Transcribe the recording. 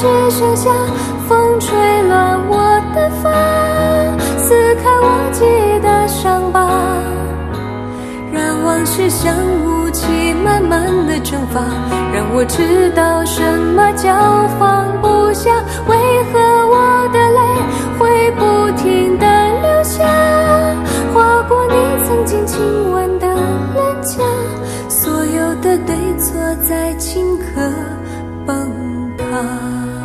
只剩下风吹乱我的发，撕开我记忆的伤疤，让往事像雾气慢慢的蒸发，让我知道什么叫放不下。为何我的泪会不停地流下，划过你曾经亲吻的脸颊，所有的对错在顷刻崩塌。